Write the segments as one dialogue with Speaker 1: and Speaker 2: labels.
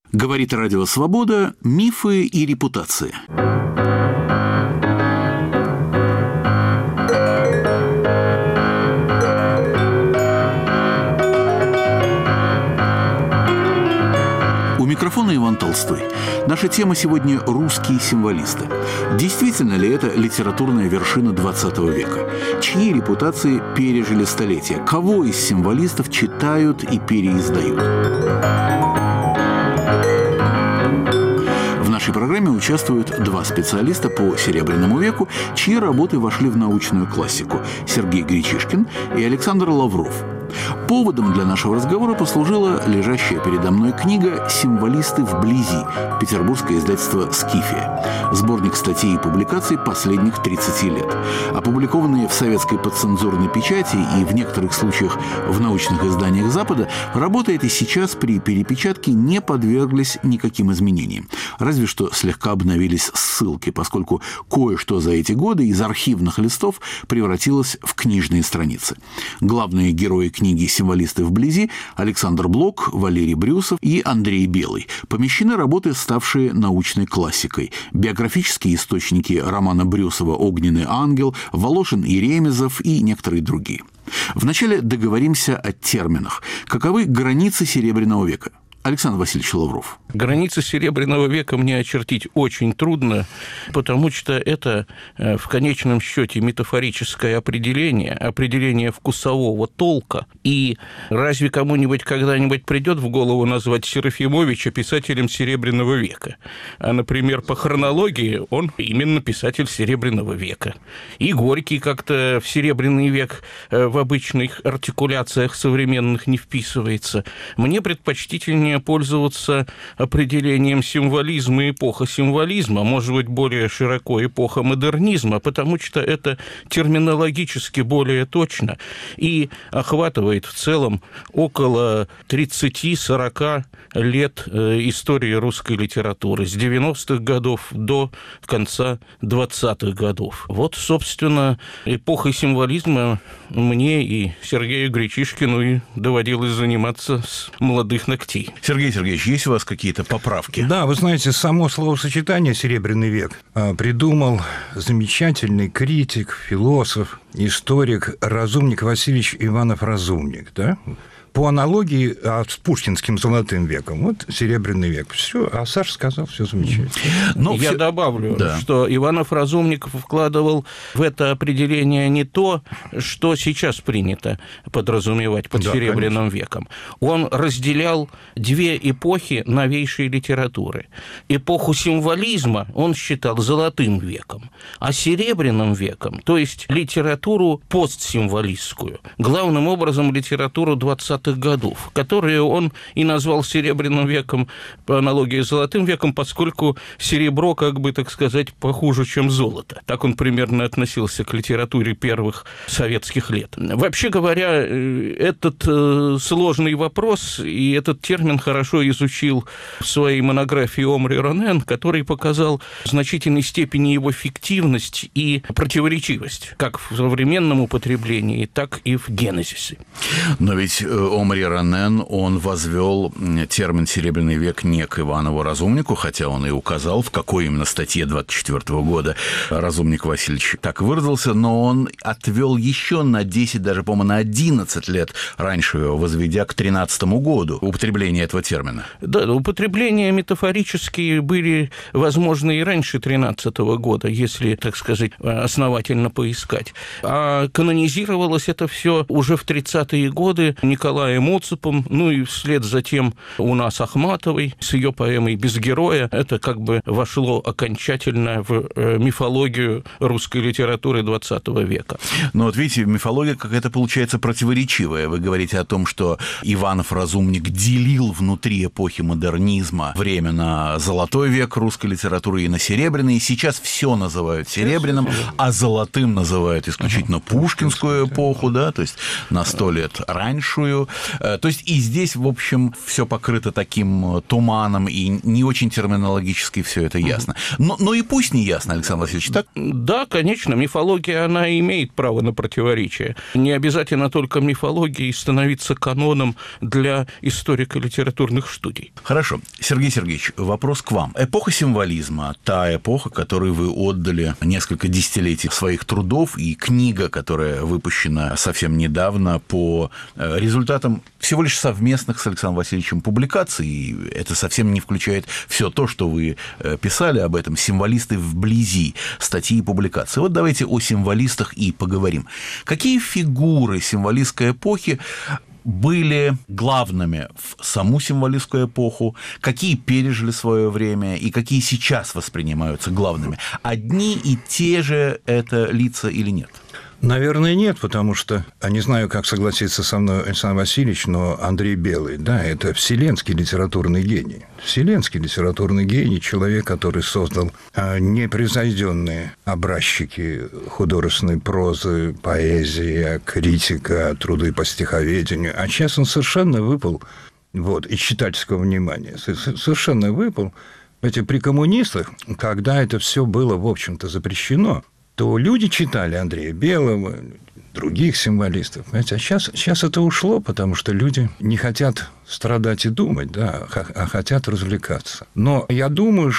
Speaker 1: Говорит Радио Свобода. Мифы и репутации. У микрофона Иван Толстой. Наша тема сегодня – русские символисты. Действительно ли это литературная вершина XX века? Чьи репутации пережили столетия? Кого из символистов читают и переиздают? В нашей программе участвуют два специалиста по Серебряному веку, чьи работы вошли в научную классику – Сергей Гречишкин и Александр Лавров. Поводом для нашего разговора послужила лежащая передо мной книга «Символисты вблизи», петербургское издательство «Скифия». Сборник статей и публикаций последних 30 лет. Опубликованные в советской подцензурной печати и в некоторых случаях в научных изданиях Запада, работает и сейчас при перепечатке не подверглись никаким изменениям. Разве что слегка обновились ссылки, поскольку кое-что за эти годы из архивных листов превратилось в книжные страницы. Главные герои книги «Символисты вблизи» Александр Блок, Валерий Брюсов и Андрей Белый. Помещены работы, ставшие научной классикой. Биографические источники романа Брюсова «Огненный ангел», Волошин и Ремезов и некоторые другие. Вначале договоримся о терминах. Каковы границы Серебряного века? Александр Васильевич Лавров.
Speaker 2: Границы Серебряного века мне очертить очень трудно, потому что это в конечном счете метафорическое определение вкусового толка. И разве кому-нибудь когда-нибудь придет в голову назвать Серафимовича писателем Серебряного века? А, например, по хронологии он именно писатель Серебряного века. И Горький как-то в Серебряный век в обычных артикуляциях современных не вписывается. Мне предпочтительнее пользоваться определением символизма и эпоха символизма, может быть, более широко эпоха модернизма, потому что это терминологически более точно и охватывает в целом около 30-40 лет истории русской литературы, с 90-х годов до конца 20-х годов. Вот, собственно, эпохой символизма мне и Сергею Гречишкину и доводилось заниматься с молодых ногтей.
Speaker 1: Сергей Сергеевич, есть у вас какие-то поправки?
Speaker 3: Да, вы знаете, само словосочетание «Серебряный век» придумал замечательный критик, философ, историк, разумник Васильевич Иванов-Разумник, да? По аналогии с пушкинским золотым веком. Вот Серебряный век. Все, а Саша сказал, все замечательно.
Speaker 2: Я добавлю, что Иванов-Разумник вкладывал в это определение не то, что сейчас принято подразумевать под Серебряным веком. Он разделял две эпохи новейшей литературы. Эпоху символизма он считал золотым веком, а Серебряным веком, то есть литературу постсимволистскую, главным образом литературу 20-х годов, которые он и назвал Серебряным веком по аналогии с Золотым веком, поскольку серебро, как бы, так сказать, похуже, чем золото. Так он примерно относился к литературе первых советских лет. Вообще говоря, этот сложный вопрос и этот термин хорошо изучил в своей монографии Омри Ронен, который показал в значительной степени его фиктивность и противоречивость, как в современном употреблении, так и в генезисе.
Speaker 1: Но ведь Омри Ронен, он возвел термин «Серебряный век» не к Иванову-Разумнику, хотя он и указал, в какой именно статье 24 года Разумник Васильевич так выразился, но он отвел еще на 10, даже, по-моему, на 11 лет раньше его, возведя к 13 году употребление этого термина.
Speaker 2: Да, употребления метафорические были возможны и раньше 13 года, если, так сказать, основательно поискать. А канонизировалось это все уже в 30-е годы Николаем Оцепом, ну и вслед за тем у нас Ахматовой с ее поэмой «Без героя». Это как бы вошло окончательно в мифологию русской литературы XX века.
Speaker 1: Но вот видите, мифология какая-то получается противоречивая. Вы говорите о том, что Иванов-Разумник делил внутри эпохи модернизма время на золотой век русской литературы и на серебряный, и сейчас все называют серебряным, а золотым называют исключительно пушкинскую эпоху, да, то есть на 100 лет раньшую. То есть и здесь, в общем, все покрыто таким туманом, и не очень терминологически все это ясно. Но и пусть не ясно, Александр Васильевич, так?
Speaker 2: Да, конечно, мифология, она имеет право на противоречие. Не обязательно только мифологией становиться каноном для историко-литературных студий.
Speaker 1: Хорошо. Сергей Сергеевич, вопрос к вам. Эпоха символизма, та эпоха, которой вы отдали несколько десятилетий своих трудов, и книга, которая выпущена совсем недавно по результатам всего лишь совместных с Александром Васильевичем публикаций, и это совсем не включает все то, что вы писали об этом, символисты вблизи, статьи и публикации. Вот давайте о символистах и поговорим. Какие фигуры символистской эпохи были главными в саму символистскую эпоху, какие пережили свое время и какие сейчас воспринимаются главными? Одни и те же это лица или нет?
Speaker 3: Наверное, нет, потому что, не знаю, как согласиться со мной Александр Васильевич, но Андрей Белый, да, это вселенский литературный гений. Вселенский литературный гений, человек, который создал непревзойденные образчики художественной прозы, поэзии, критика, труды по стиховедению. А сейчас он совершенно выпал, из читательского внимания, совершенно выпал. При коммунистах, когда это все было, в общем-то, запрещено, то люди читали Андрея Белого, других символистов. А сейчас это ушло, потому что люди не хотят страдать и думать, да, а хотят развлекаться. Но я думаю,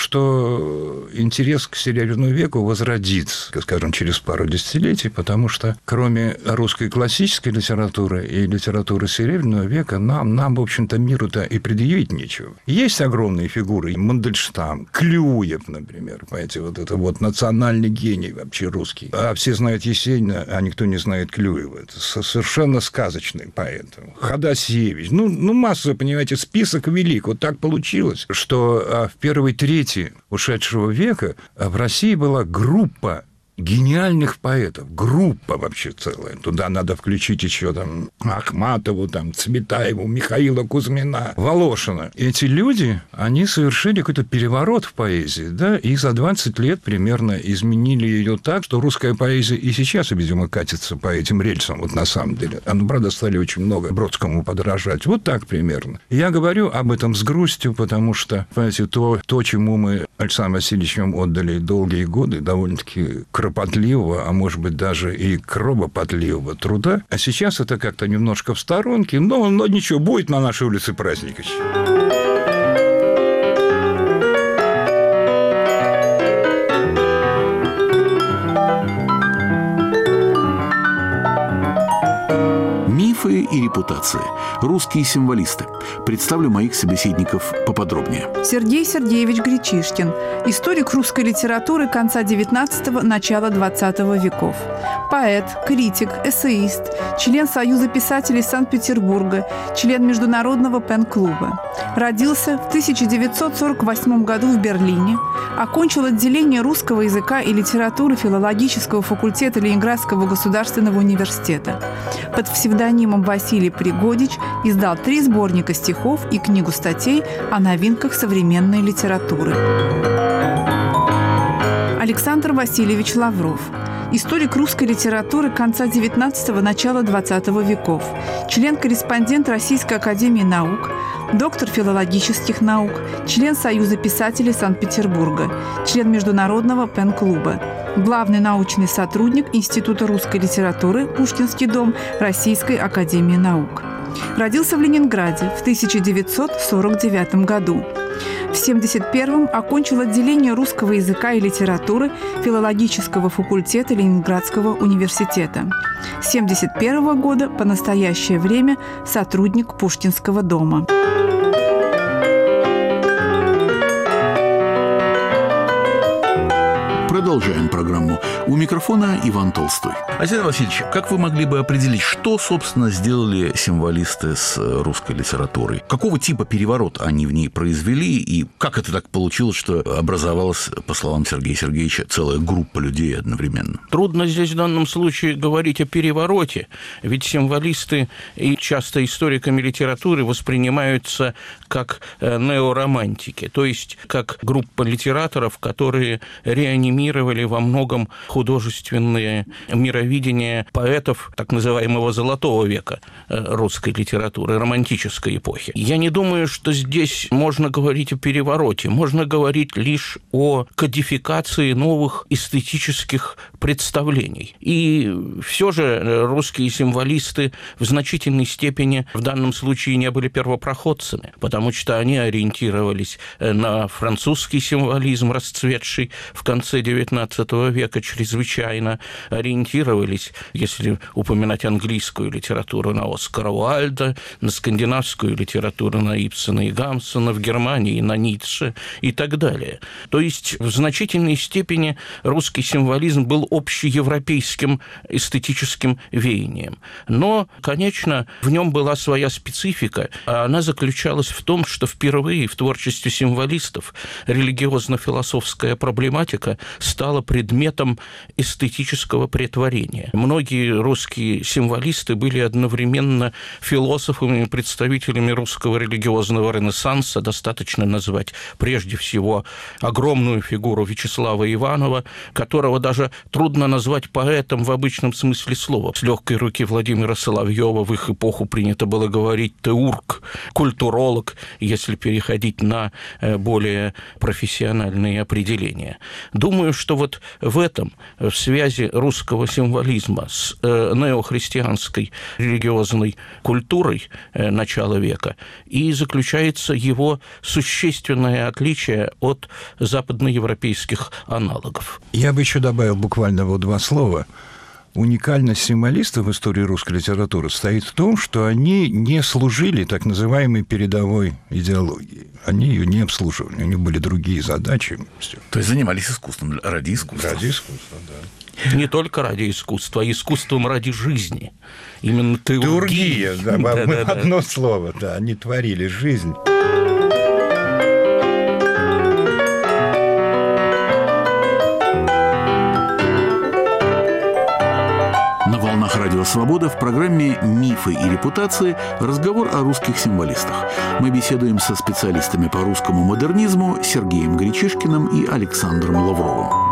Speaker 3: что интерес к Серебряному веку возродится, скажем, через пару десятилетий, потому что кроме русской классической литературы и литературы Серебряного века нам в общем-то, миру-то и предъявить нечего. Есть огромные фигуры. Мандельштам, Клюев, например, понимаете, это национальный гений вообще русский. А все знают Есенина, а никто не знает Клюева. Это совершенно сказочный поэт. Ходосевич. Масса, понимаете, список велик. Вот так получилось, что в первой трети ушедшего века в России была группа гениальных поэтов, группа вообще целая. Туда надо включить еще Ахматову, Цветаеву, Михаила Кузьмина, Волошина. Эти люди, они совершили какой-то переворот в поэзии, да, и за 20 лет примерно изменили ее так, что русская поэзия и сейчас, видимо, катится по этим рельсам, на самом деле. Правда, стали очень много Бродскому подражать. Вот так примерно. Я говорю об этом с грустью, потому что, понимаете, то, чему мы Александром Васильевичем отдали долгие годы, довольно-таки кропотливого, а может быть, даже и кровопотливого труда. А сейчас это как-то немножко в сторонке, но ничего, будет на нашей улице праздник еще.
Speaker 1: Мифы и репутации. Русские символисты. Представлю моих собеседников поподробнее.
Speaker 4: Сергей Сергеевич Гречишкин. Историк русской литературы конца XIX – начала XX веков. Поэт, критик, эссеист, член Союза писателей Санкт-Петербурга, член Международного пен-клуба. Родился в 1948 году в Берлине, окончил отделение русского языка и литературы филологического факультета Ленинградского государственного университета. Под псевдонимом Василий Пригодич издал 3 сборника стихов и книгу статей о новинках современной литературы. Александр Васильевич Лавров. Историк русской литературы конца XIX – начала XX веков, член-корреспондент Российской академии наук, доктор филологических наук, член Союза писателей Санкт-Петербурга, член Международного пен-клуба, главный научный сотрудник Института русской литературы «Пушкинский дом» Российской академии наук. Родился в Ленинграде в 1949 году. В 1971-м окончил отделение русского языка и литературы филологического факультета Ленинградского университета. С 1971 года по настоящее время сотрудник Пушкинского дома.
Speaker 1: Продолжаем программу. У микрофона Иван Толстой. Александр Васильевич, как вы могли бы определить, что, собственно, сделали символисты с русской литературой? Какого типа переворот они в ней произвели? И как это так получилось, что образовалась, по словам Сергея Сергеевича, целая группа людей одновременно?
Speaker 2: Трудно здесь в данном случае говорить о перевороте, ведь символисты и часто историками литературы воспринимаются как неоромантики, то есть как группа литераторов, которые реанимировали ориентировали во многом художественные мировидения поэтов так называемого «золотого века» русской литературы, романтической эпохи. Я не думаю, что здесь можно говорить о перевороте, можно говорить лишь о кодификации новых эстетических представлений. И все же русские символисты в значительной степени в данном случае не были первопроходцами, потому что они ориентировались на французский символизм, расцветший в конце XIX века чрезвычайно, ориентировались, если упоминать английскую литературу, на Оскара Уайльда, на скандинавскую литературу, на Ибсена и Гамсона, в Германии на Ницше и так далее. То есть в значительной степени русский символизм был общеевропейским эстетическим веянием. Но, конечно, в нем была своя специфика, а она заключалась в том, что впервые в творчестве символистов религиозно-философская проблематика стала предметом эстетического претворения. Многие русские символисты были одновременно философами и представителями русского религиозного ренессанса. Достаточно назвать прежде всего огромную фигуру Вячеслава Иванова, которого даже трудно назвать поэтом в обычном смысле слова. С легкой руки Владимира Соловьева в их эпоху принято было говорить теург, культуролог, если переходить на более профессиональные определения. Думаю, что вот в этом, в связи русского символизма с неохристианской религиозной культурой начала века и заключается его существенное отличие от западноевропейских аналогов.
Speaker 3: Я бы еще добавил буквально вот два слова. Уникальность символистов в истории русской литературы состоит в том, что они не служили так называемой передовой идеологии. Они ее не обслуживали, у них были другие задачи.
Speaker 1: То есть занимались искусством ради искусства.
Speaker 3: Ради искусства, да.
Speaker 2: Не только ради искусства, а искусством ради жизни. Именно
Speaker 3: теургия. Одно слово, да, они творили жизнь.
Speaker 1: На волнах Радио Свобода в программе «Мифы и репутации» разговор о русских символистах. Мы беседуем со специалистами по русскому модернизму Сергеем Гречишкиным и Александром Лавровым.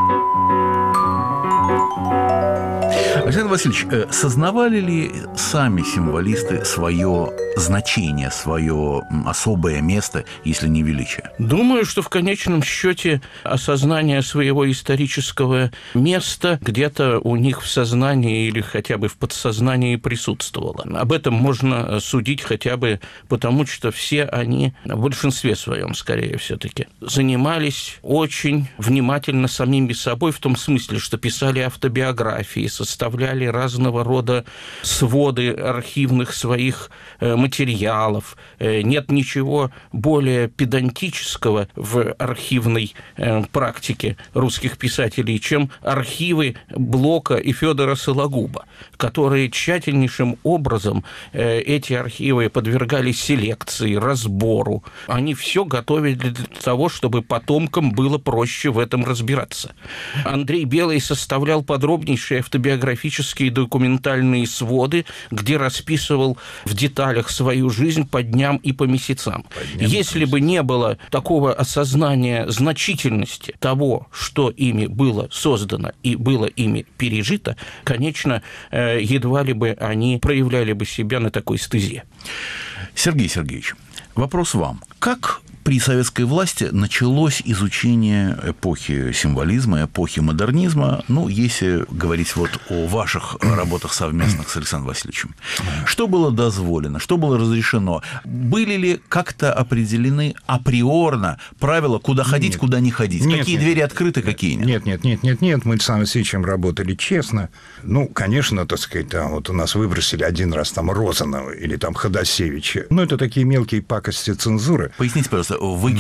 Speaker 1: Александр Васильевич, сознавали ли сами символисты свое значение, свое особое место, если не величие?
Speaker 2: Думаю, что в конечном счете осознание своего исторического места где-то у них в сознании или хотя бы в подсознании присутствовало. Об этом можно судить хотя бы потому, что все они, в большинстве своем, скорее все-таки, занимались очень внимательно самими собой, в том смысле, что писали автобиографии, составляли разного рода своды архивных своих материалов. Нет ничего более педантического в архивной практике русских писателей, чем архивы Блока и Федора Сологуба, которые тщательнейшим образом эти архивы подвергали селекции, разбору. Они все готовили для того, чтобы потомкам было проще в этом разбираться. Андрей Белый составлял подробнейшие автобиографические документальные своды, где расписывал в деталях свою жизнь по дням и по месяцам. Если бы не было такого осознания значительности того, что ими было создано и было ими пережито, конечно, едва ли бы они проявляли бы себя на такой стезе.
Speaker 1: Сергей Сергеевич, вопрос вам. Как при советской власти началось изучение эпохи символизма, эпохи модернизма, если говорить вот о ваших работах совместных с Александром Васильевичем? Что было дозволено, что было разрешено? Были ли как-то определены априорно правила, куда ходить, куда не ходить? Какие двери открыты, какие нет?
Speaker 3: Нет. Мы с Александром Васильевичем работали честно. Конечно, так сказать, вот у нас выбросили один раз там Розанова или там Ходосевича. Это такие мелкие пакости цензуры.
Speaker 1: Поясните, пожалуйста,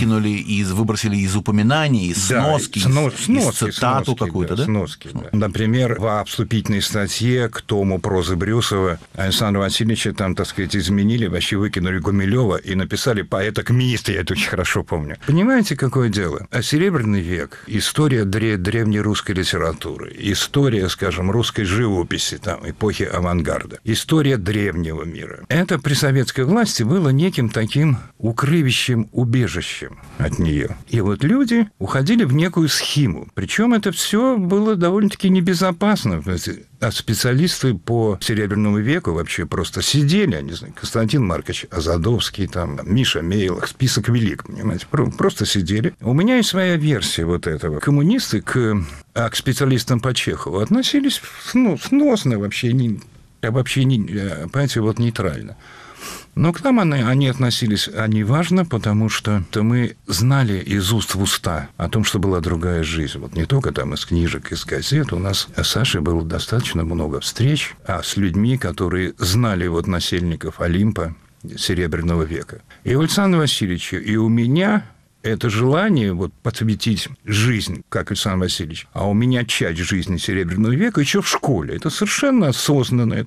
Speaker 1: выбросили из упоминаний, из сноски, из цитату какую-то, да?
Speaker 3: Сноски, да. Например, в вступительной статье к тому прозы Брюсова Александра Васильевича там, так сказать, изменили, вообще выкинули Гумилева и написали поэта-коммуниста, я это очень хорошо помню. Понимаете, какое дело? Серебряный век, история древней русской литературы, история, скажем, русской живописи, там, эпохи авангарда, история древнего мира. Это при советской власти было неким таким укрывищем убежищем убежищем от нее. И вот люди уходили в некую схему. Причем это все было довольно-таки небезопасно. А специалисты по Серебряному веку вообще просто сидели, я не знаю, Константин Маркович Азадовский, там, Миша Мейлах, список велик, понимаете, просто сидели. У меня есть своя версия вот этого. Коммунисты к специалистам по Чехову относились сносно, вообще, понимаете, вот нейтрально. Но к нам они относились неважно, потому что мы знали из уст в уста о том, что была другая жизнь. Вот не только там из книжек, из газет. У нас с Сашей было достаточно много встреч с людьми, которые знали вот насельников Олимпа Серебряного века. И у Александра Васильевича, и у меня это желание вот посвятить жизнь, как Александр Васильевич, а у меня часть жизни Серебряного века еще в школе. Это совершенно осознанное,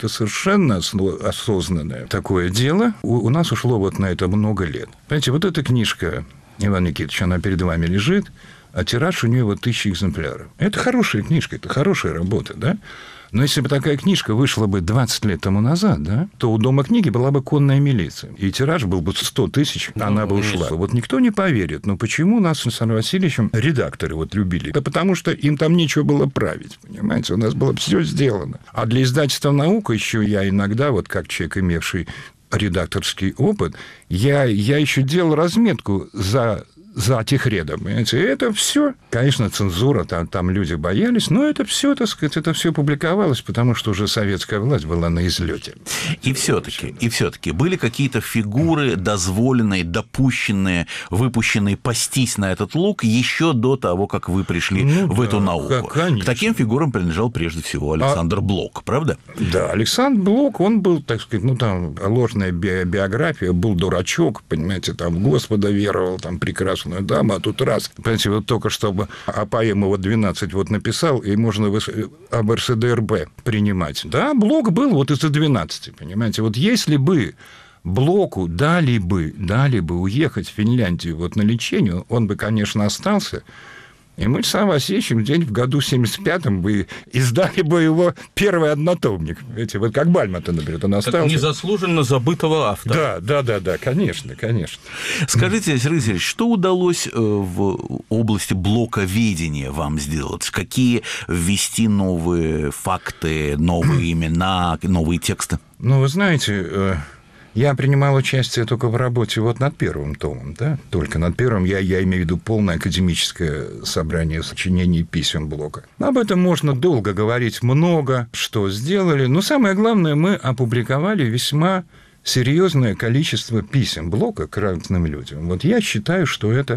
Speaker 3: такое дело. У нас ушло вот на это много лет. Понимаете, вот эта книжка, Иван Никитович, она перед вами лежит, а тираж у нее вот 1000 экземпляров. Это хорошая книжка, это хорошая работа, да? Но если бы такая книжка вышла бы 20 лет тому назад, да, то у Дома книги была бы конная милиция. И тираж был бы 100 тысяч, она бы ушла. Вот никто не поверит. Но почему нас с Александром Васильевичем редакторы вот любили? Да потому что им там нечего было править, понимаете? У нас было все сделано. А для издательства «Наука» еще я иногда, вот как человек, имевший редакторский опыт, я еще делал разметку за техредом, понимаете, это все, конечно, цензура, там люди боялись, но это все, так сказать, это все публиковалось, потому что уже советская власть была на излете.
Speaker 1: И все-таки были какие-то фигуры дозволенные, допущенные, выпущенные пастись на этот лук еще до того, как вы пришли в эту науку. К таким фигурам принадлежал прежде всего Александр Блок, правда?
Speaker 3: Да, Александр Блок, он был, так сказать, там ложная биография, был дурачок, понимаете, там в Господа веровал, там прекрасно дама, а тут раз. Понимаете, вот только что поэму вот 12 вот написал, и можно об РСДРБ принимать. Да, Блок был вот из-за 12, понимаете. Вот если бы Блоку дали бы уехать в Финляндию вот на лечение, он бы, конечно, остался. И мы с Александром Васильевичем в году 75-м бы издали бы его первый однотомник. Видите, вот как Бальмонт, например, он остался.
Speaker 2: Как незаслуженно забытого автора.
Speaker 3: Да, конечно.
Speaker 1: Скажите, Сергей Алексеевич, что удалось в области блоковедения вам сделать? Какие ввести новые факты, новые имена, новые тексты?
Speaker 3: Ну, вы знаете... Я принимал участие только в работе вот над первым томом, да, только над первым, я имею в виду полное академическое собрание сочинений и писем Блока. Об этом можно долго говорить, много что сделали, но самое главное, мы опубликовали весьма серьезное количество писем Блока к разным людям. Вот я считаю, что это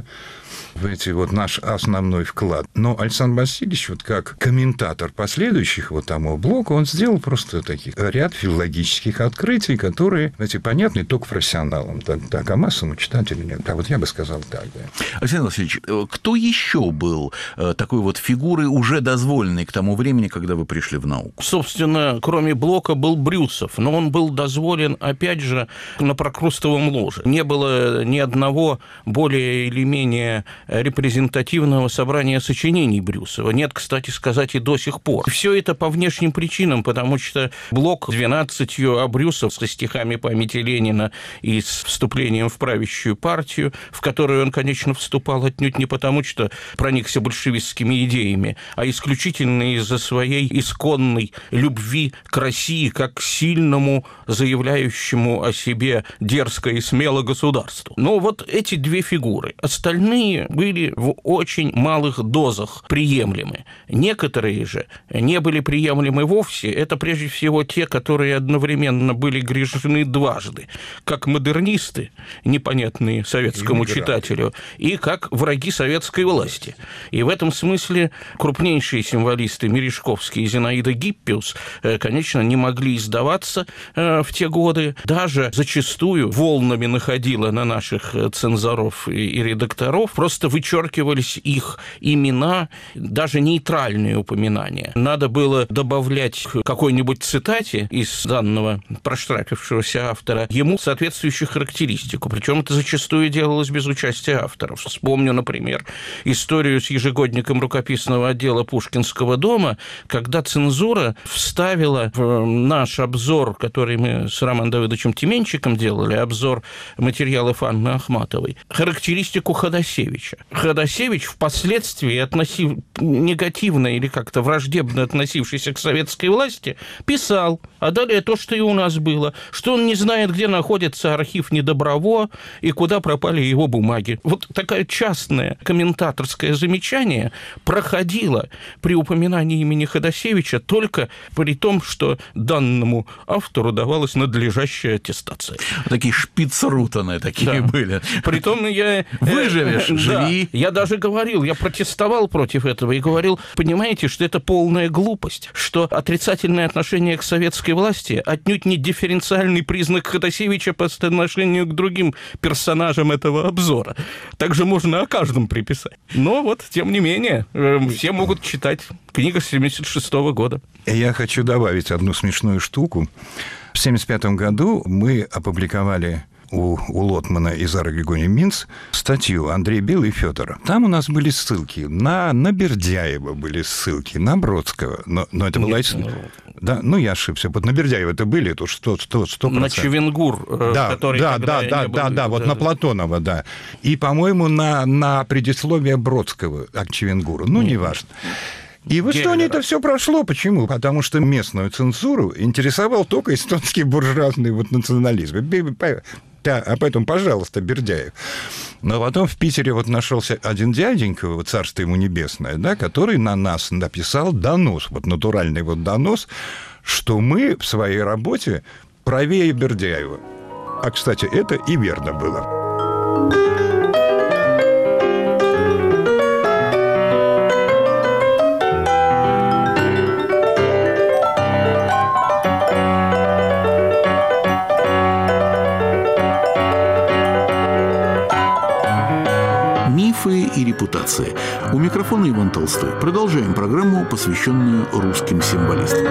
Speaker 3: вот наш основной вклад. Но Александр Васильевич, вот как комментатор последующих вот тому Блока, он сделал просто таких ряд филологических открытий, которые, понятны только профессионалам. Так, а массовому читателю нет. Да, вот я бы сказал так, да.
Speaker 1: Александр Васильевич, кто еще был такой вот фигурой, уже дозволенной к тому времени, когда вы пришли в науку?
Speaker 2: Собственно, кроме Блока был Брюсов, но он был дозволен, опять же, на прокрустовом ложе. Не было ни одного более или менее репрезентативного собрания сочинений Брюсова. Нет, кстати сказать, и до сих пор. Все это по внешним причинам, потому что Блок с 12, а Брюсов со стихами памяти Ленина и с вступлением в правящую партию, в которую он, конечно, вступал отнюдь не потому, что проникся большевистскими идеями, а исключительно из-за своей исконной любви к России как к сильному, заявляющему о себе дерзко и смело государству. Но вот эти две фигуры. Остальные были в очень малых дозах приемлемы. Некоторые же не были приемлемы вовсе. Это прежде всего те, которые одновременно были грешны дважды. Как модернисты, непонятные советскому читателю, и как враги советской власти. И в этом смысле крупнейшие символисты Мережковский и Зинаида Гиппиус, конечно, не могли издаваться в те годы. Даже зачастую волнами находило на наших цензоров и редакторов, просто вычеркивались их имена, даже нейтральные упоминания. Надо было добавлять к какой-нибудь цитате из данного проштрафившегося автора ему соответствующую характеристику. Причем это зачастую делалось без участия авторов. Вспомню, например, историю с ежегодником рукописного отдела Пушкинского дома, когда цензура вставила в наш обзор, который мы с Романом Давыдовичем Васильевичем Тименчиком делали обзор материалов Анны Ахматовой, характеристику Ходосевича. Ходосевич, впоследствии негативно или как-то враждебно относившийся к советской власти, писал, а далее то, что и у нас было, что он не знает, где находится архив Недоброво и куда пропали его бумаги. Вот такое частное комментаторское замечание проходило при упоминании имени Ходосевича только при том, что данному автору давалась надлежащая аттестация.
Speaker 1: Такие шпицрутаны такие были.
Speaker 2: Притом я...
Speaker 1: Выживешь, живи.
Speaker 2: Я даже говорил, я протестовал против этого и говорил, понимаете, что это полная глупость, что отрицательное отношение к советской власти отнюдь не дифференциальный признак Ходосевича по отношению к другим персонажам этого обзора. Также можно о каждом приписать. Но вот, тем не менее, все могут читать. Книга 1976 года.
Speaker 3: Я хочу добавить одну смешную штуку. В 1975 году мы опубликовали у Лотмана и Зары Григорьевны Минц статью «Андрей Белый и Фёдоров». Там у нас были ссылки на Бердяева, были ссылки на Бродского. Но это была... Да, я ошибся. Вот на Бердяева это были, это 100%.
Speaker 2: На Чевенгур, который...
Speaker 3: Да, вот на Платонова, да. И, по-моему, на предисловие Бродского к Чевенгуру. Неважно. И в Эстонии это все прошло. Почему? Потому что местную цензуру интересовал только эстонский буржуазный национализм. А поэтому, пожалуйста, Бердяев. Но потом в Питере нашелся один дяденька, царство ему небесное, да, который на нас написал донос, натуральный донос, что мы в своей работе правее Бердяева. А, кстати, это и верно было.
Speaker 1: Мифы и репутации. У микрофона Иван Толстой. Продолжаем программу, посвященную русским символистам.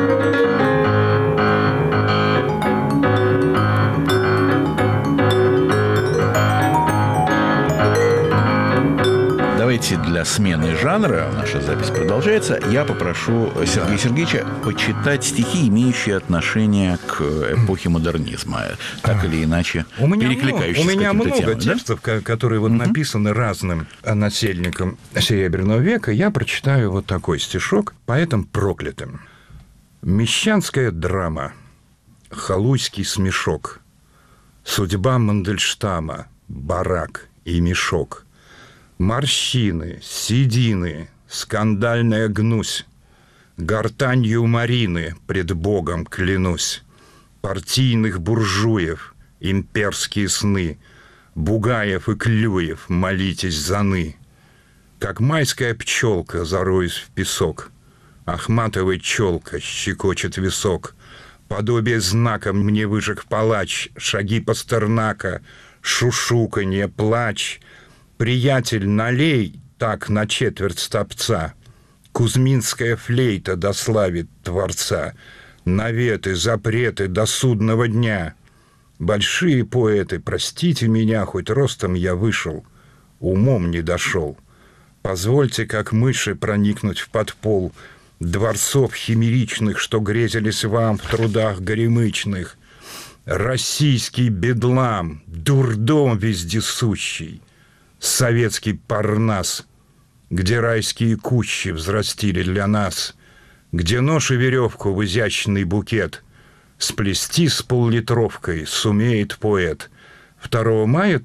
Speaker 1: Давайте для смены жанра, наша запись продолжается, я попрошу Сергея Сергеевича почитать стихи, имеющие отношение к эпохе модернизма, так или иначе перекликающиеся с каким-то темам.
Speaker 3: У меня много текстов, которые написаны разным насельникам Серебряного века. Я прочитаю такой стишок «Поэтам проклятым». Мещанская драма, халуйский смешок, судьба Мандельштама, барак и мешок, морщины, седины, скандальная гнусь, гортанью Марины пред Богом клянусь, партийных буржуев, имперские сны, Бугаев и Клюев, молитесь заны. Как майская пчелка зароюсь в песок, Ахматовой челка щекочет висок, подобие знака мне выжег палач, шаги Пастернака, шушуканье, плач. Приятель, налей так на четверть стопца, Кузьминская флейта дославит Творца, наветы, запреты до судного дня. Большие поэты, простите меня, хоть ростом я вышел, умом не дошел. Позвольте, как мыши, проникнуть в подпол дворцов химеричных, что грезились вам в трудах горемычных. Российский бедлам, дурдом вездесущий, советский Парнас, где райские кущи взрастили для нас, где нож и веревку в изящный букет сплести с поллитровкой сумеет поэт. 2 мая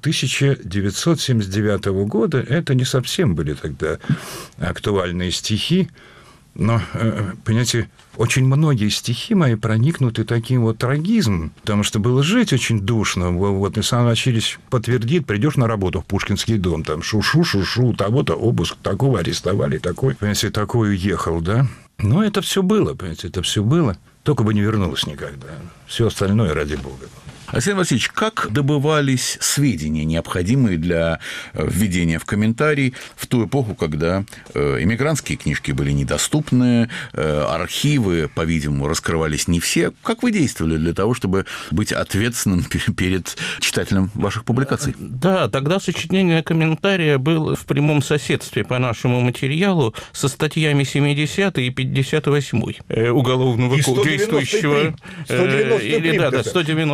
Speaker 3: 1979 года это не совсем были тогда актуальные стихи, но, понимаете, очень многие стихи мои проникнуты таким трагизмом, потому что было жить очень душно. Александр Васильевич подтвердит, придешь на работу в Пушкинский дом, там шу-шу-шу-шу, того-то обыск, такого арестовали, такой, понимаете, такой уехал, да? Но это все было, понимаете, это все было. Только бы не вернулось никогда. Все остальное ради бога.
Speaker 1: Александр Васильевич, как добывались сведения, необходимые для введения в комментарий в ту эпоху, когда эмигрантские книжки были недоступны, архивы, по-видимому, раскрывались не все? Как вы действовали для того, чтобы быть ответственным перед читателем ваших публикаций?
Speaker 2: Да, тогда сочинение комментария было в прямом соседстве по нашему материалу со статьями 70 и 58 уголовного действующего... 190 прим.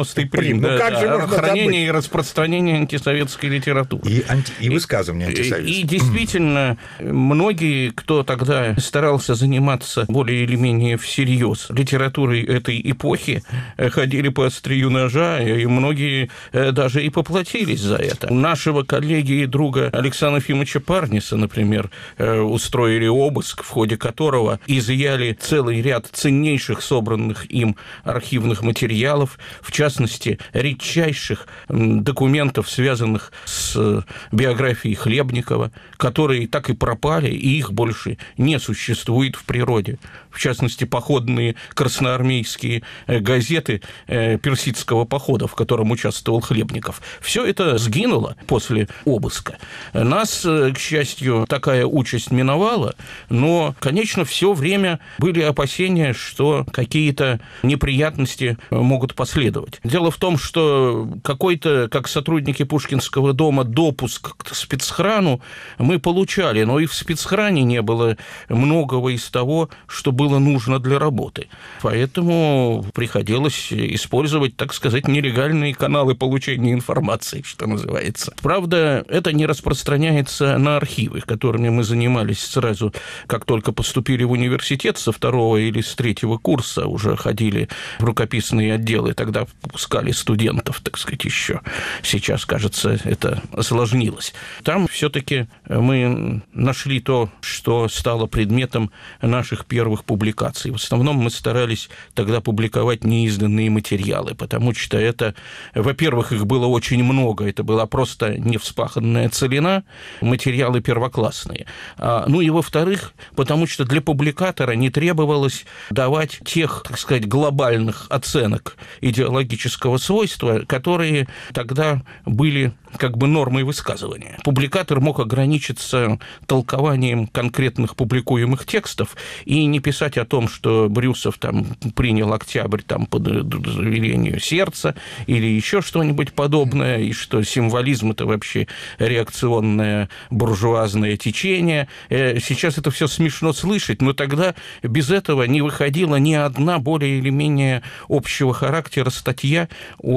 Speaker 3: говорим. Ну как же можно
Speaker 2: хранение и распространение антисоветской литературы.
Speaker 3: И высказывания антисоветские.
Speaker 2: И действительно, многие, кто тогда старался заниматься более или менее всерьез литературой этой эпохи, ходили по острию ножа, и многие даже и поплатились за это. У нашего коллеги и друга Александра Ефимовича Парниса, например, устроили обыск, в ходе которого изъяли целый ряд ценнейших собранных им архивных материалов, в частности, редчайших документов, связанных с биографией Хлебникова, которые так и пропали, и их больше не существует в природе. В частности, походные красноармейские газеты персидского похода, в котором участвовал Хлебников. Все это сгинуло после обыска. Нас, к счастью, такая участь миновала, но, конечно, все время были опасения, что какие-то неприятности могут последовать. Дело в том, что какой-то, как сотрудники Пушкинского дома, допуск к спецхрану мы получали, но и в спецхране не было многого из того, что было нужно для работы. Поэтому приходилось использовать, так сказать, нелегальные каналы получения информации, что называется. Правда, это не распространяется на архивы, которыми мы занимались сразу, как только поступили в университет, со 2-го или с 3-го курса уже ходили в рукописные отделы, тогда пускали студентов, так сказать, еще. Сейчас, кажется, это осложнилось. Там все-таки мы нашли то, что стало предметом наших первых публикаций. В основном мы старались тогда публиковать неизданные материалы, потому что это, во-первых, их было очень много, это была просто невспаханная целина, материалы первоклассные. Ну и, во-вторых, потому что для публикатора не требовалось давать тех, так сказать, глобальных оценок идеологического свойства, которые тогда были как бы нормой высказывания. Публикатор мог ограничиться толкованием конкретных публикуемых текстов и не писать о том, что Брюсов там принял Октябрь там под велению сердца или еще что-нибудь подобное, и что символизм – это вообще реакционное буржуазное течение. Сейчас это все смешно слышать, но тогда без этого не выходила ни одна более или менее общего характера статья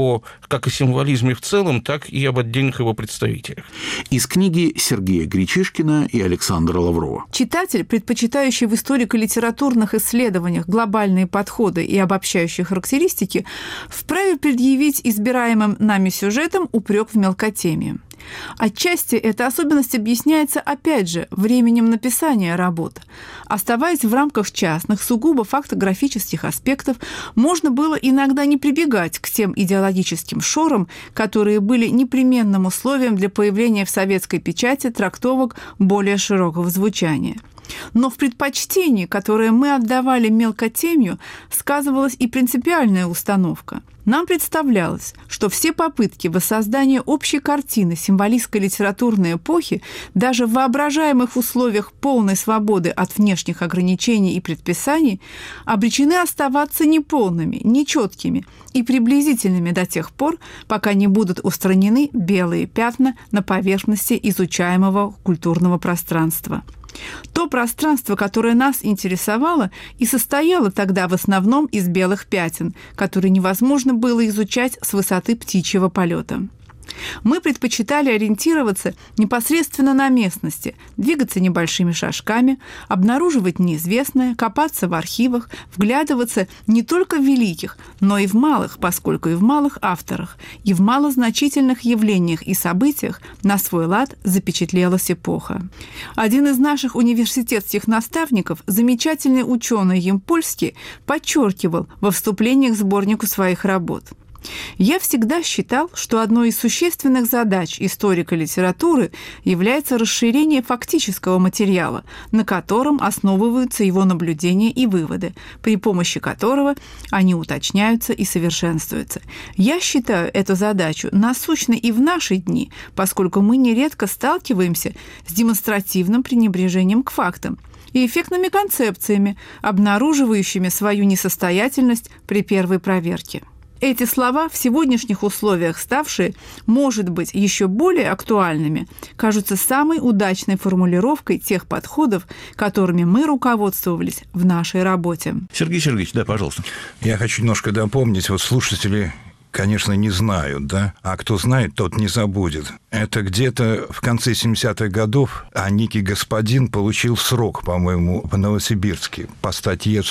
Speaker 2: как о символизме в целом, так и об отдельных его представителях.
Speaker 1: Из книги Сергея Гречишкина и Александра Лаврова.
Speaker 4: Читатель, предпочитающий в историко-литературных исследованиях глобальные подходы и обобщающие характеристики, вправе предъявить избираемым нами сюжетам упрек в мелкотемии. Отчасти эта особенность объясняется, опять же, временем написания работ. Оставаясь в рамках частных, сугубо фактографических аспектов, можно было иногда не прибегать к тем идеологическим шорам, которые были непременным условием для появления в советской печати трактовок более широкого звучания. Но в предпочтении, которое мы отдавали мелкотемью, сказывалась и принципиальная установка. Нам представлялось, что все попытки воссоздания общей картины символистской литературной эпохи даже в воображаемых условиях полной свободы от внешних ограничений и предписаний обречены оставаться неполными, нечеткими и приблизительными до тех пор, пока не будут устранены белые пятна на поверхности изучаемого культурного пространства. То пространство, которое нас интересовало, и состояло тогда в основном из белых пятен, которые невозможно было изучать с высоты птичьего полета. Мы предпочитали ориентироваться непосредственно на местности, двигаться небольшими шажками, обнаруживать неизвестное, копаться в архивах, вглядываться не только в великих, но и в малых, поскольку и в малых авторах, и в малозначительных явлениях и событиях на свой лад запечатлелась эпоха. Один из наших университетских наставников, замечательный ученый Ямпольский, подчеркивал во вступлении к сборнику своих работ: «Я всегда считал, что одной из существенных задач историка литературы является расширение фактического материала, на котором основываются его наблюдения и выводы, при помощи которого они уточняются и совершенствуются. Я считаю эту задачу насущной и в наши дни, поскольку мы нередко сталкиваемся с демонстративным пренебрежением к фактам и эффектными концепциями, обнаруживающими свою несостоятельность при первой проверке». Эти слова, в сегодняшних условиях ставшие, может быть, еще более актуальными, кажутся самой удачной формулировкой тех подходов, которыми мы руководствовались в нашей работе.
Speaker 5: Сергей Сергеевич, да, пожалуйста.
Speaker 3: Я хочу немножко дополнить. Вот слушатели конечно, не знают, да? А кто знает, тот не забудет. Это где-то в конце 70-х годов некий господин получил срок, по-моему, в Новосибирске по статье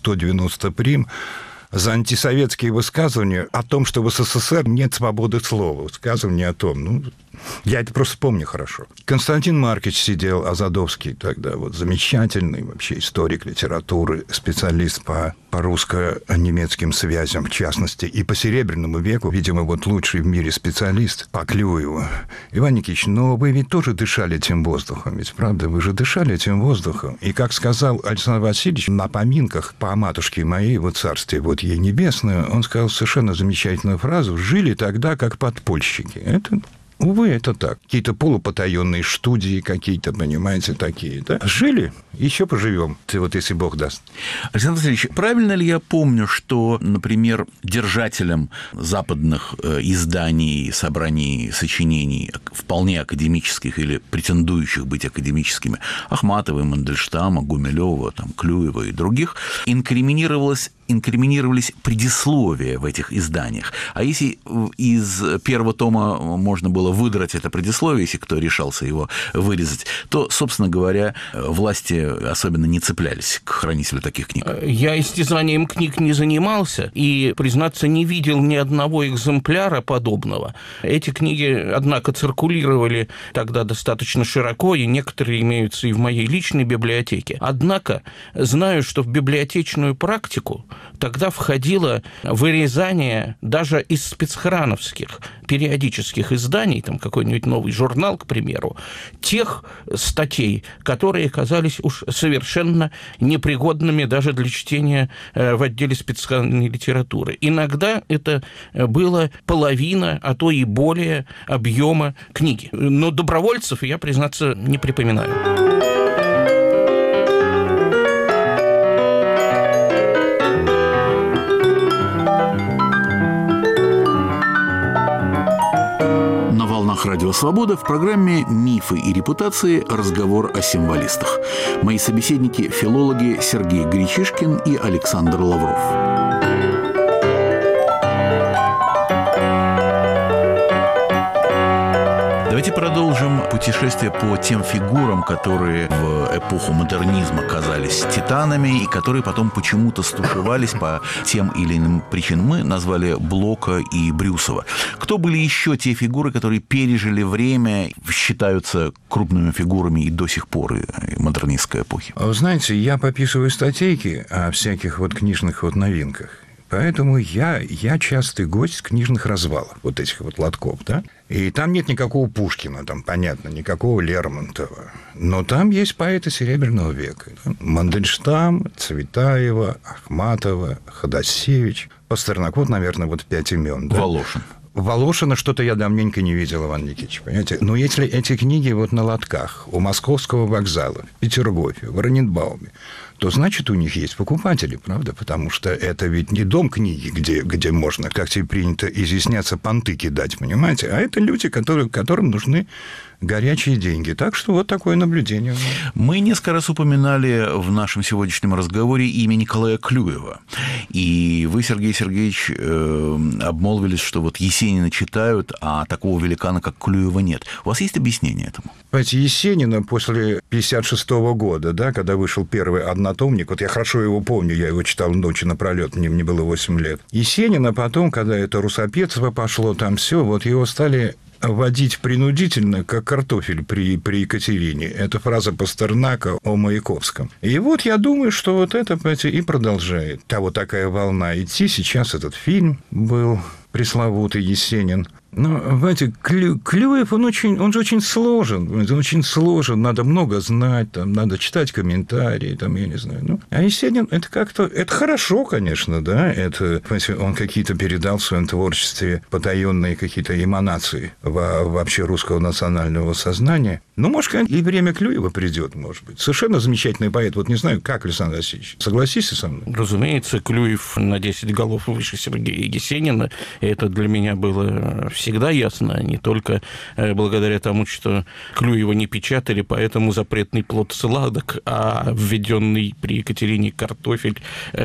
Speaker 3: 190 прим. За антисоветские высказывания о том, что в СССР нет свободы слова. Высказывания о том. Я это просто помню хорошо. Константин Маркич сидел, Азадовский тогда, замечательный вообще историк литературы, специалист по русско-немецким связям, в частности, и по Серебряному веку, видимо, лучший в мире специалист по Клюеву. Иван Никитич, но вы ведь тоже дышали этим воздухом, ведь правда, вы же дышали этим воздухом. И, как сказал Александр Васильевич на поминках по матушке моей, царствие ей небесное, он сказал совершенно замечательную фразу: «Жили тогда, как подпольщики». Это... Увы, это так. Какие-то полупотаенные студии какие-то, понимаете, такие. Да? Жили, еще поживем, если Бог даст.
Speaker 1: Александр Васильевич, правильно ли я помню, что, например, держателем западных изданий, собраний, сочинений, вполне академических или претендующих быть академическими, Ахматовой, Мандельштама, Гумилева, Клюева и других, инкриминировались предисловия в этих изданиях. А если из первого тома можно было выдрать это предисловие, если кто решался его вырезать, то, собственно говоря, власти особенно не цеплялись к хранителю таких книг.
Speaker 2: Я истязанием книг не занимался и, признаться, не видел ни одного экземпляра подобного. Эти книги, однако, циркулировали тогда достаточно широко, и некоторые имеются и в моей личной библиотеке. Однако, знаю, что в библиотечную практику тогда входило вырезание даже из спецхрановских периодических изданий, какой-нибудь новый журнал, к примеру, тех статей, которые казались уж совершенно непригодными даже для чтения в отделе специальной литературы. Иногда это было половина, а то и более объема книги. Но добровольцев я, признаться, не припоминаю.
Speaker 1: Радио «Свобода» в программе «Мифы и репутации. Разговор о символистах». Мои собеседники – филологи Сергей Гречишкин и Александр Лавров. Давайте продолжим путешествие по тем фигурам, которые в эпоху модернизма казались титанами и которые потом почему-то стушевались по тем или иным причинам. Мы назвали Блока и Брюсова. Кто были еще те фигуры, которые пережили время, считаются крупными фигурами и до сих пор модернистской эпохи?
Speaker 3: Вы знаете, я пописываю статейки о всяких книжных новинках. Поэтому я частый гость книжных развалов, этих лотков, да? И там нет никакого Пушкина, понятно, никакого Лермонтова. Но там есть поэты Серебряного века. Да? Мандельштам, Цветаева, Ахматова, Ходосевич, Пастернак. Наверное, 5 имен. Да? Волошина что-то я давненько не видел, Иван Никитич, понимаете? Но если эти книги на лотках у Московского вокзала, в Петергофе, в Раненбауме, то значит, у них есть покупатели, правда? Потому что это ведь не дом книги, где можно, как тебе принято, изъясняться, понты кидать, понимаете? А это люди, которым нужны горячие деньги. Так что такое наблюдение.
Speaker 1: Мы несколько раз упоминали в нашем сегодняшнем разговоре имя Николая Клюева. И вы, Сергей Сергеевич, обмолвились, что Есенина читают, а такого великана, как Клюева, нет. У вас есть объяснение этому?
Speaker 3: Понимаете, Есенина после 1956 года, да, когда вышел первый однотомник, я хорошо его помню, я его читал ночью напролет, мне было 8 лет. Есенина потом, когда это русопетство пошло, там все, его стали водить принудительно, как картофель при Екатерине. Это фраза Пастернака о Маяковском. И я думаю, что это, понимаете, и продолжает. Такая волна идти. Сейчас этот фильм был пресловутый «Есенин». Но, знаете, Клюев, он же очень сложен. Он очень сложен. Надо много знать, надо читать комментарии, я не знаю. А Есенин, это как-то... Это хорошо, конечно, да. Это, знаете, он какие-то передал в своем творчестве потаенные какие-то эманации вообще русского национального сознания. Может, и время Клюева придет, может быть. Совершенно замечательный поэт. Не знаю, как, Александр Васильевич, согласитесь со мной?
Speaker 2: Разумеется, Клюев на 10 голов выше Сергея Есенина. Это для меня было всегда ясно, не только благодаря тому, что Клюева не печатали, поэтому запретный плод сладок, а введенный при Екатерине картофель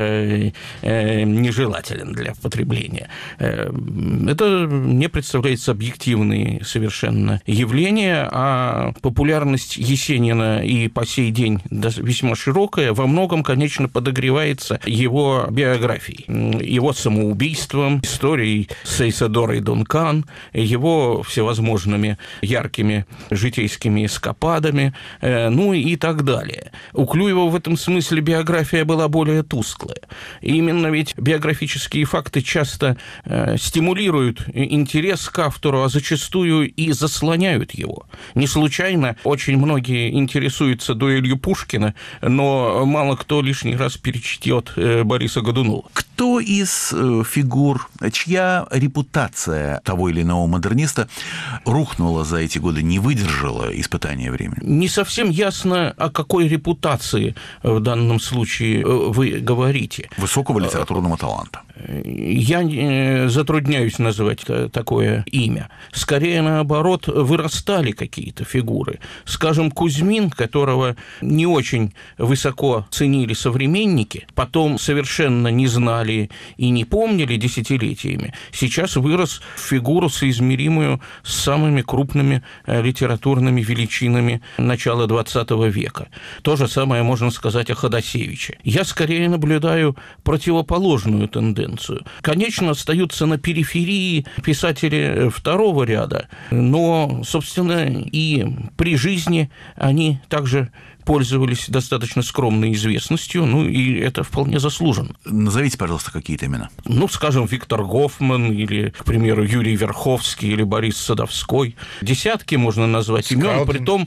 Speaker 2: нежелателен для потребления. Это не представляется объективные совершенно явления, а популярность Есенина и по сей день весьма широкая, во многом, конечно, подогревается его биографией, его самоубийством, историей с Исидорой Дункан, его всевозможными яркими житейскими эскападами, ну и так далее. У Клюева в этом смысле биография была более тусклая. И именно ведь биографические факты часто стимулируют интерес к автору, а зачастую и заслоняют его. Не случайно очень многие интересуются дуэлью Пушкина, но мало кто лишний раз перечтет Бориса Годунова.
Speaker 1: Кто из фигур, чья репутация того или иного модерниста рухнула за эти годы, не выдержала испытания времени?
Speaker 2: Не совсем ясно, о какой репутации в данном случае вы говорите.
Speaker 1: Высокого литературного таланта.
Speaker 2: Я затрудняюсь назвать такое имя. Скорее, наоборот, вырастали какие-то фигуры. Скажем, Кузьмин, которого не очень высоко ценили современники, потом совершенно не знали и не помнили десятилетиями, сейчас вырос в фигуру, соизмеримую с самыми крупными литературными величинами начала XX века. То же самое можно сказать о Ходосевиче. Я скорее наблюдаю противоположную тенденцию. Конечно, остаются на периферии писатели второго ряда, но, собственно, и при жизни они также пользовались достаточно скромной известностью, ну, и это вполне заслуженно.
Speaker 1: Назовите, пожалуйста, какие-то имена.
Speaker 2: Ну, скажем, Виктор Гофман, или, к примеру, Юрий Верховский, или Борис Садовской. Десятки можно назвать имен,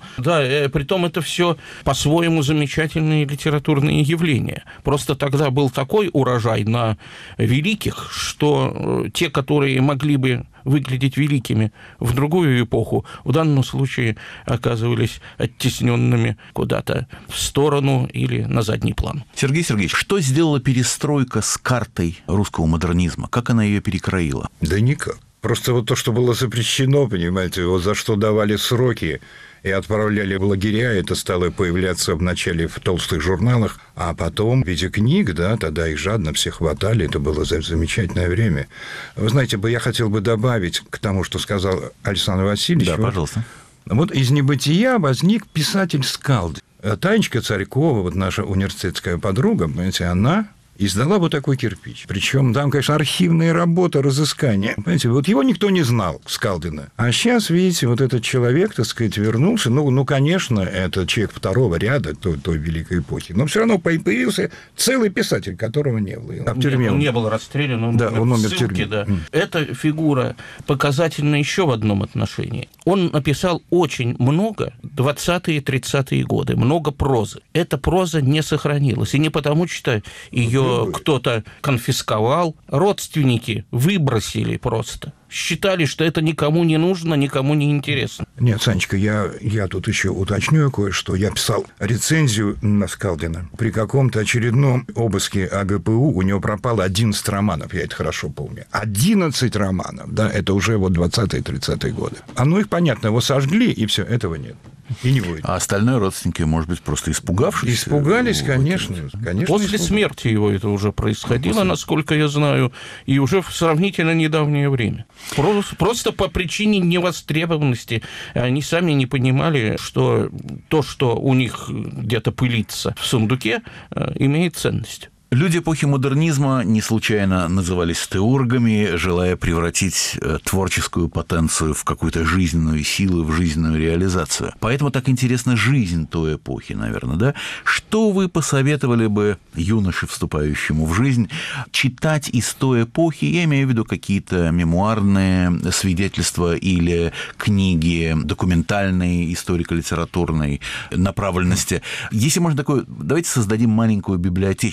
Speaker 2: притом это все по-своему замечательные литературные явления. Просто тогда был такой урожай на великих, что те, которые могли бы выглядеть великими в другую эпоху, в данном случае оказывались оттесненными куда-то в сторону или на задний план.
Speaker 1: Сергей Сергеевич, что сделала перестройка с картой русского модернизма? Как она ее перекроила?
Speaker 3: Да никак. Просто вот то, что было запрещено, понимаете, вот за что давали сроки и отправляли в лагеря, это стало появляться вначале в толстых журналах, а потом в виде книг, да, тогда их жадно все хватали, это было замечательное время. Вы знаете, я хотел бы добавить к тому, что сказал Александр Васильевич.
Speaker 1: Да, пожалуйста.
Speaker 3: Вот из небытия возник писатель Скалдин. Танечка Царькова, вот наша университетская подруга, понимаете, она издала вот такой кирпич. Причем там, конечно, архивные работы, разыскания. Понимаете, вот его никто не знал, Скалдина. А сейчас, видите, вот этот человек, так сказать, вернулся. Ну, конечно, это человек второго ряда той великой эпохи. Но все равно появился целый писатель, которого не было.
Speaker 2: В тюрьме он не был расстрелян, он умер в ссылке. Да. Эта фигура показательна еще в одном отношении. Он написал очень много 20-е, 30-е годы, много прозы. Эта проза не сохранилась. И не потому, что ее кто-то конфисковал, родственники выбросили просто. Считали, что это никому не нужно, никому не интересно.
Speaker 3: Нет, Санечка, я тут еще уточню кое-что. Я писал рецензию на Скалдина. При каком-то очередном обыске АГПУ у него пропало 11 романов, я это хорошо помню. 11 романов, да, это уже вот 20-е, 30-е годы. А ну их, понятно, его сожгли, и все, этого нет. И не будет.
Speaker 1: А остальные родственники, может быть, просто испугавшись?
Speaker 3: Испугались, конечно.
Speaker 2: После смерти его это уже происходило, насколько я знаю, и уже в сравнительно недавнее время. Просто по причине невостребованности. Они сами не понимали, что то, что у них где-то пылится в сундуке, имеет ценность.
Speaker 1: Люди эпохи модернизма не случайно назывались теургами, желая превратить творческую потенцию в какую-то жизненную силу, в жизненную реализацию. Поэтому так интересна жизнь той эпохи, наверное, да? Что вы посоветовали бы юноше, вступающему в жизнь, читать из той эпохи? Я имею в виду какие-то мемуарные свидетельства или книги документальной, историко-литературной направленности. Если можно такое, давайте создадим маленькую библиотечку с вашей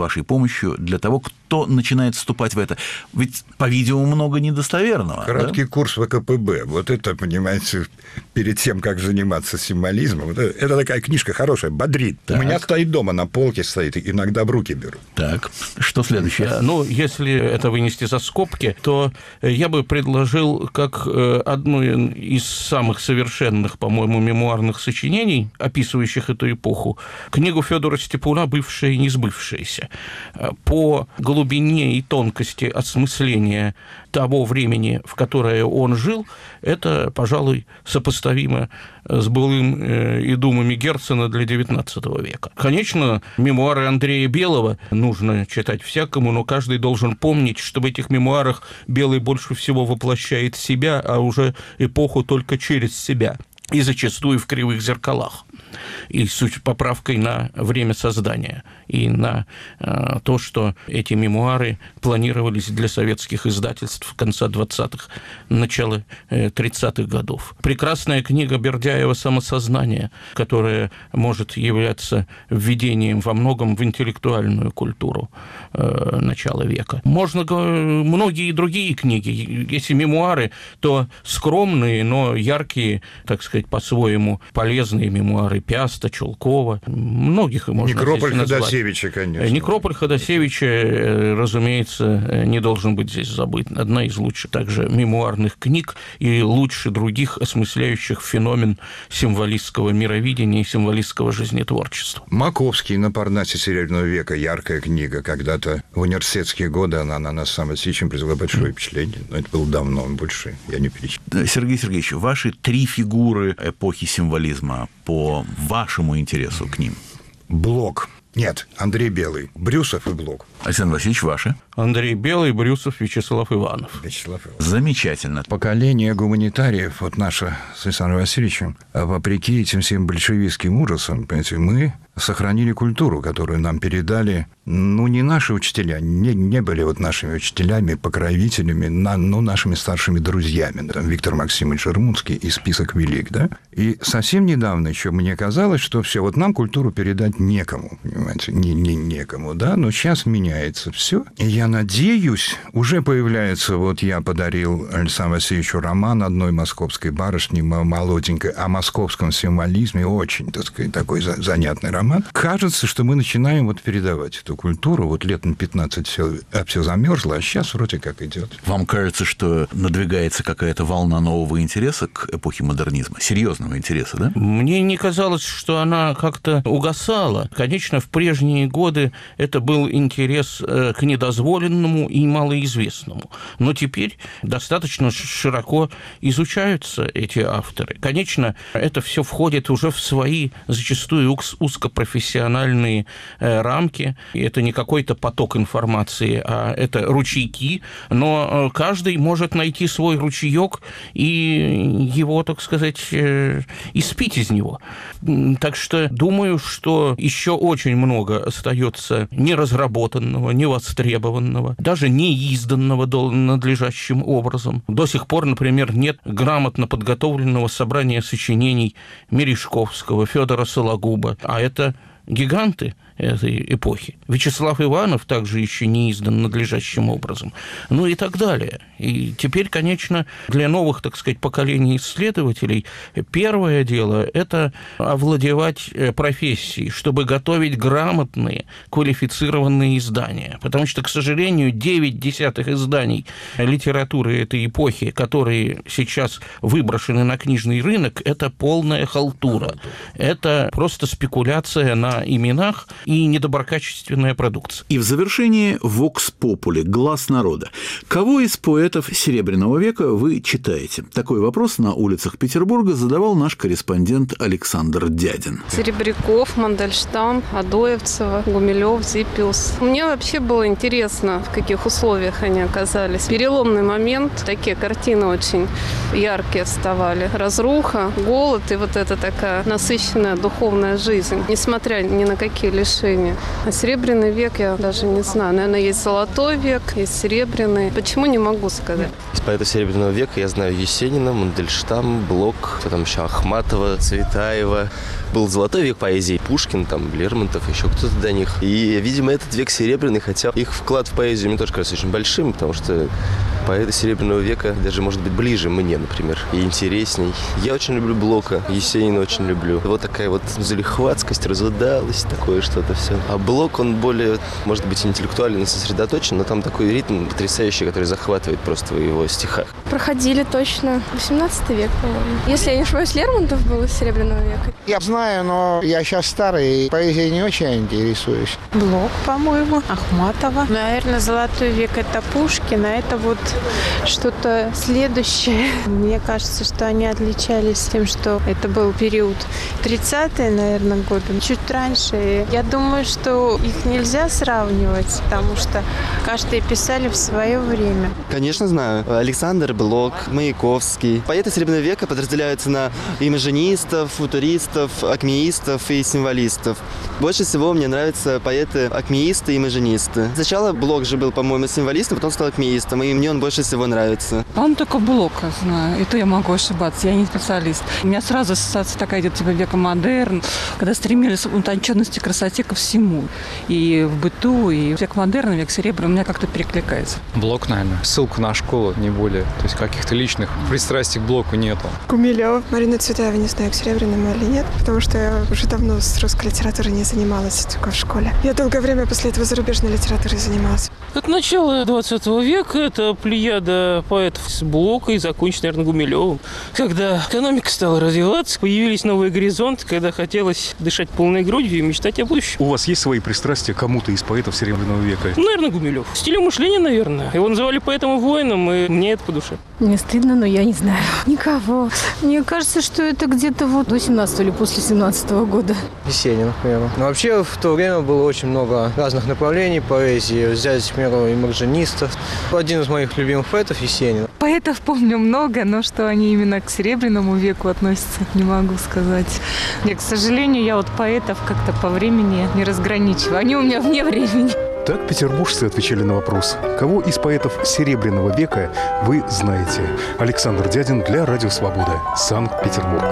Speaker 1: вашей помощью для того, кто начинает вступать в это? Ведь, по-видимому, много недостоверного.
Speaker 3: Краткий курс ВКПБ. Вот это, понимаете, перед тем, как заниматься символизмом. Это такая книжка хорошая, бодрит. Так. У меня стоит дома, на полке стоит, иногда в руки беру.
Speaker 1: Так, что следующее?
Speaker 2: Ну, если это вынести за скобки, то я бы предложил как одну из самых совершенных, по-моему, мемуарных сочинений, описывающих эту эпоху, книгу Федора Степуна «Бывшее и несбывшееся». По глубине и тонкости осмысления того времени, в которое он жил, это, пожалуй, сопоставимо с былым и думами Герцена для XIX века. Конечно, мемуары Андрея Белого нужно читать всякому, но каждый должен помнить, что в этих мемуарах Белый больше всего воплощает себя, а уже эпоху только через себя, и зачастую в кривых зеркалах, и с поправкой на время создания, и на то, что эти мемуары планировались для советских издательств конца 20-х, начала 30-х годов. Прекрасная книга Бердяева «Самосознание», которая может являться введением во многом в интеллектуальную культуру начала века. Можно многие другие книги. Если мемуары, то скромные, но яркие, так сказать, по-своему полезные мемуары Пяста, Чулкова, многих можно
Speaker 3: Некрополь
Speaker 2: назвать.
Speaker 3: Ходосевича, конечно.
Speaker 2: Некрополь Ходосевича, разумеется, не должен быть здесь забыт. Одна из лучших также мемуарных книг и лучше других, осмысляющих феномен символистского мировидения и символистского жизнетворчества.
Speaker 3: Маковский на Парнасе Серебряного века, яркая книга. Когда-то в университетские годы она на нас с Васильевичем произвела большое впечатление. Но это было давно, больше я не перечислю.
Speaker 1: Сергей Сергеевич, ваши три фигуры эпохи символизма по вашему интересу к ним?
Speaker 3: Блок. Нет, Андрей Белый. Брюсов и Блок.
Speaker 1: Александр Васильевич, ваши?
Speaker 2: Андрей Белый, Брюсов, Вячеслав Иванов.
Speaker 1: Замечательно.
Speaker 3: Поколение гуманитариев, вот наше с Александром Васильевичем, вопреки этим всем большевистским ужасам, понимаете, мы сохранили культуру, которую нам передали, не наши учителя, не были вот нашими учителями, покровителями, нашими старшими друзьями. Там Виктор Максимович Жермунский и список велик, да? И совсем недавно еще мне казалось, что все, вот нам культуру передать некому, понимаете, некому, да? Но сейчас меняется все. И я надеюсь, уже появляется, вот я подарил Александру Васильевичу роман одной московской барышни, молоденькой, о московском символизме, очень, так сказать, такой занятный роман. Кажется, что мы начинаем вот передавать эту культуру. Вот лет на 15 все замерзло, а сейчас вроде как идет.
Speaker 1: Вам кажется, что надвигается какая-то волна нового интереса к эпохе модернизма? Серьезного интереса, да?
Speaker 2: Мне не казалось, что она как-то угасала. Конечно, в прежние годы это был интерес к недозволенному и малоизвестному. Но теперь достаточно широко изучаются эти авторы. Конечно, это все входит уже в свои зачастую узкопрофессиональные рамки. И это не какой-то поток информации, а это ручейки. Но каждый может найти свой ручеек и его, так сказать, испить из него. Так что думаю, что еще очень много остается неразработанного, невостребованного, даже не изданного надлежащим образом. До сих пор, например, нет грамотно подготовленного собрания сочинений Мережковского, Федора Сологуба, а это гиганты этой эпохи. Вячеслав Иванов также еще не издан надлежащим образом. Ну и так далее. И теперь, конечно, для новых, так сказать, поколений исследователей первое дело – это овладевать профессией, чтобы готовить грамотные, квалифицированные издания. Потому что, к сожалению, 9/10 изданий литературы этой эпохи, которые сейчас выброшены на книжный рынок, это полная халтура. Это просто спекуляция на именах и недоброкачественная продукция.
Speaker 1: И в завершении «Вокс Попули» – глаз народа. Кого из поэтов Серебряного века вы читаете? Такой вопрос на улицах Петербурга задавал наш корреспондент Александр Дядин.
Speaker 5: Серебряков, Мандельштам, Адоевцева, Гумилев, Зиппиус. Мне вообще было интересно, в каких условиях они оказались. Переломный момент, такие картины очень яркие вставали. Разруха, голод и вот эта такая насыщенная духовная жизнь, несмотря ни на какие лишения. А Серебряный век я даже не знаю. Наверное, есть Золотой век, есть Серебряный. Почему, не могу сказать.
Speaker 6: Из поэта Серебряного века я знаю Есенина, Мандельштам, Блок, потом еще Ахматова, Цветаева, Был золотой век поэзии. Пушкин, там, Лермонтов, еще кто-то до них. И, видимо, этот век серебряный, хотя их вклад в поэзию мне тоже кажется очень большим, потому что поэты Серебряного века даже, может быть, ближе мне, например, и интересней. Я очень люблю Блока, Есенина очень люблю. Вот такая вот залихватскость, разудалость, такое что-то все. А Блок, он более, может быть, интеллектуально сосредоточен, но там такой ритм потрясающий, который захватывает просто в его стихах.
Speaker 7: Проходили точно 18 век, по-моему. Если я не ошибаюсь, Лермонтов был из Серебряного века.
Speaker 8: Я знаю, но я сейчас старый, и поэзией не очень интересуюсь.
Speaker 9: Блок, по-моему, Ахматова. Наверное, золотой век – это Пушкин, а это вот что-то следующее. Мне кажется, что они отличались тем, что это был период 30-е, наверное, годы, чуть раньше. Я думаю, что их нельзя сравнивать, потому что каждый писали в свое время.
Speaker 10: Конечно, знаю. Александр Блок, Маяковский. Поэты Серебряного века подразделяются на имажинистов, футуристов, акмеистов и символистов. Больше всего мне нравятся поэты-акмеисты и имажинисты. Сначала Блок же был, по-моему, символистом, потом стал акмеистом, и мне он больше всего нравится.
Speaker 11: По-моему, только Блока знаю, и то я могу ошибаться, я не специалист. У меня сразу ассоциация такая идет, типа века модерн, когда стремились к утонченности, красоте ко всему. И в быту, и век модерн, век серебряный у меня как-то перекликается.
Speaker 12: Блок, наверное. Ссылка на школу, не более. То есть каких-то личных пристрастий к Блоку нету.
Speaker 7: Гумилёв. Марина Цветаева, не знаю, к Серебряному или нет, потому что я уже давно с русской литературой не занималась, только в школе. Я долгое время после этого зарубежной литературой занималась.
Speaker 2: От начала 20 века это плеяда поэтов с Блока и закончена, наверное, Гумилёвым. Когда экономика стала развиваться, появились новые горизонты, когда хотелось дышать полной грудью и мечтать о будущем.
Speaker 13: У вас есть свои пристрастия к кому-то из поэтов Серебряного века?
Speaker 2: Наверное, Гумилёв. Стилем мышления, наверное. Его называли поэтом-воином, и мне это по душе.
Speaker 14: Мне стыдно, но я не знаю. Никого. Мне кажется, что это где-то вот до 17 или после 17 года.
Speaker 15: Есенин, к примеру. Но вообще в то время было очень много разных направлений поэзии. Взять, к примеру, имажинистов. Один из моих любимых поэтов – Есенин.
Speaker 11: Поэтов помню много, но что они именно к Серебряному веку относятся, не могу сказать. Нет, к сожалению, я вот поэтов как-то по времени не разграничиваю. Они у меня вне времени.
Speaker 13: Так петербуржцы отвечали на вопрос, кого из поэтов Серебряного века вы знаете. Александр Дядин для Радио Свобода, Санкт-Петербург.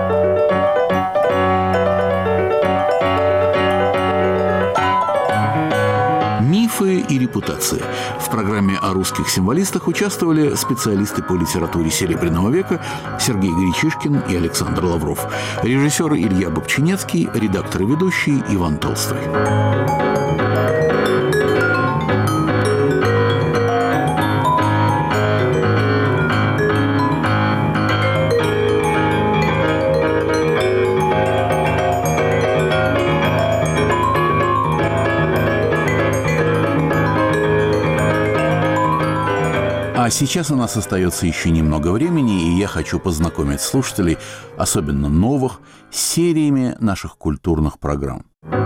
Speaker 1: Мифы и репутации. В программе о русских символистах участвовали специалисты по литературе Серебряного века Сергей Гречишкин и Александр Лавров, режиссеры Илья Бобчинецкий, редактор и ведущий Иван Толстой. А сейчас у нас остается еще немного времени, и я хочу познакомить слушателей, особенно новых, с сериями наших культурных программ.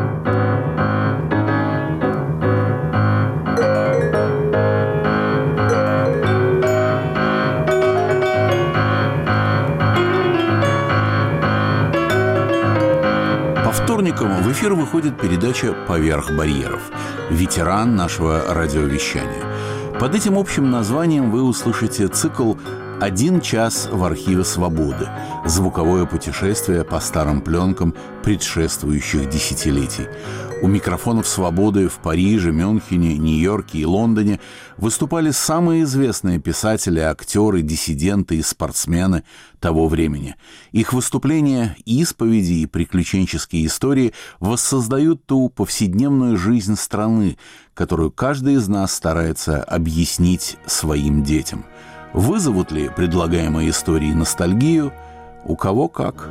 Speaker 1: По вторникам в эфир выходит передача «Поверх барьеров», ветеран нашего радиовещания. Под этим общим названием вы услышите цикл «1 час в архиве Свободы», звуковое путешествие по старым пленкам предшествующих десятилетий. У микрофонов «Свободы» в Париже, Мюнхене, Нью-Йорке и Лондоне выступали самые известные писатели, актеры, диссиденты и спортсмены того времени. Их выступления, исповеди и приключенческие истории воссоздают ту повседневную жизнь страны, которую каждый из нас старается объяснить своим детям. Вызовут ли предлагаемые истории ностальгию? У кого как.